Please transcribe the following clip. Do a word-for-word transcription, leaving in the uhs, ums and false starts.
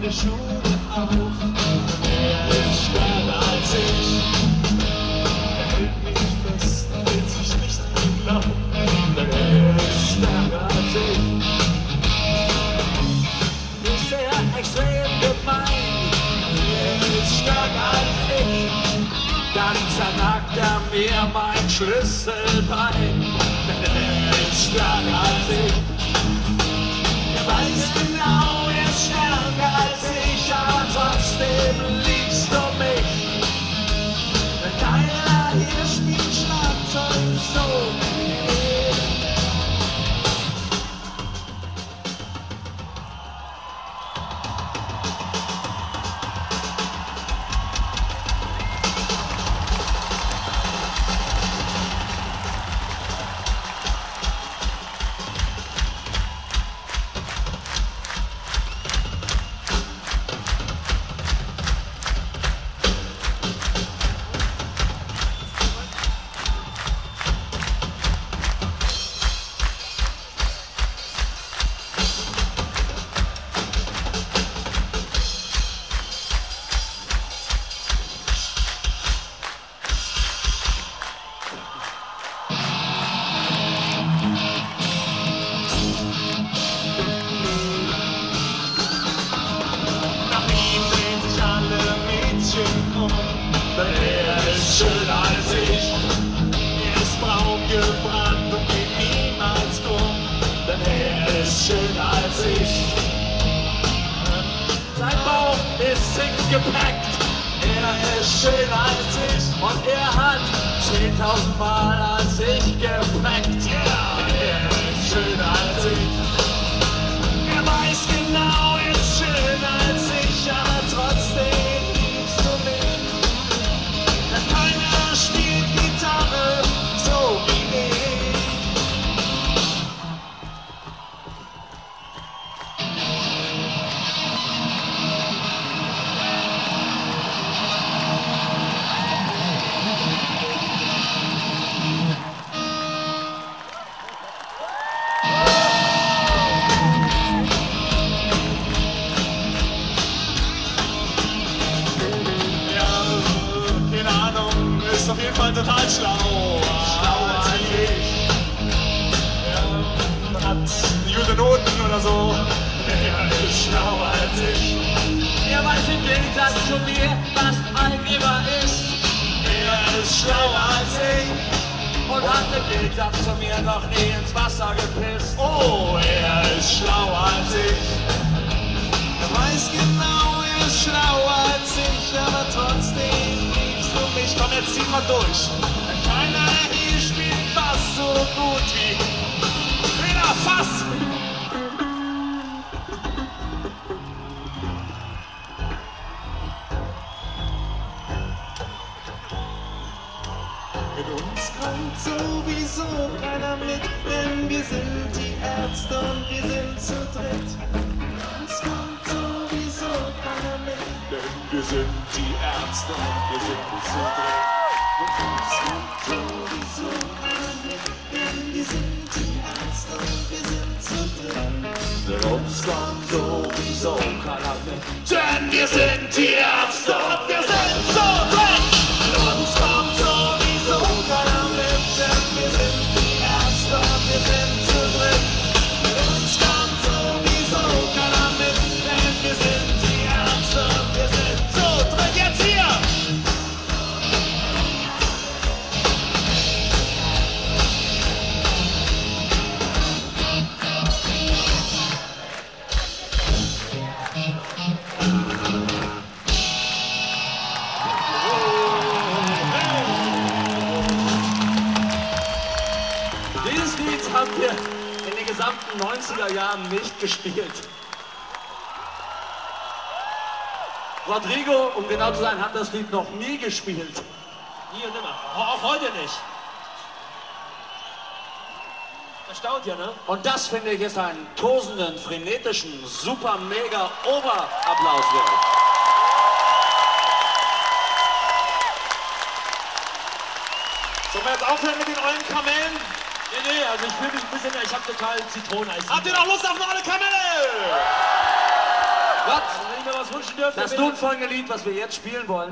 der Schule auf. Er ist stärker als ich. Er hält mich fest, will sich nicht glauben. Denn er ist stärker als ich. Ist er extrem gemein. Er ist stärker als ich. Dann zernagt er mir mein Schlüsselbein. Denn er ist stärker als ich. Er weiß genau, er ist stärker als ich, aber trotzdem liebst du mich. Denn keiner hier spielt Schlagzeug so wie ich. Gepackt. Er ist schöner als ich und er hat zehntausend Mal als ich gepackt. Ja, er ist schöner als ich. Er weiß genau, er ist schöner als ich, aber trotzdem liebst du mich. Denn keiner spielt Gitarre so wie ich. Auf jeden Fall total schlau, schlauer als ich. Ja, hat gute Noten oder so. Er ist schlauer als ich. Er weiß im Gegensatz zu mir, was Algebra ist. Er ist schlauer als ich. Und hat im Gegensatz zu mir noch nie ins Wasser gepisst. Oh, er ist schlauer als ich. Er weiß genau, er ist schlauer als ich, aber trotzdem liebst du mich. Komm, jetzt zieh mal durch. Denn keiner hier spielt fast so gut wie Peter Fass. Mit uns kommt sowieso keiner mit, denn wir sind die Ärzte und wir sind zu dritt. Mit uns kommt sowieso keiner mit, denn wir sind die Ärzte und wir sind zu dritt. Mit uns kommt sowieso keiner mit, denn wir sind die Ärzte und wir sind zu dritt. Mit uns kommt sowieso keiner mit, denn wir sind die Ärzte und wir sind zu dritt. Mit uns kommt sowieso keiner mit, denn wir sind die Ärzte und wir sind zu dritt. Mit uns kommt sowieso keiner mit, denn wir sind die Ärzte und wir sind zu dritt. Jetzt hier! Dieses Lied haben wir in den gesamten neunziger Jahren nicht gespielt. Rodrigo, um genau zu sein, hat das Lied noch nie gespielt. Nie und nimmer. Auch heute nicht. Erstaunt ja, ne? Und das, finde ich, ist einen tosenden, frenetischen, super, mega Oberapplaus wert. Sollen wir jetzt aufhören mit den ollen Kamellen? Nee, nee, also ich fühle mich ein bisschen, ich habe total Zitroneneis. Habt ihr noch Lust auf eine olle Kamelle? Was? Wenn ich mir was was wünschen dürft. Das damit- tonfolgende Lied, was wir jetzt spielen wollen,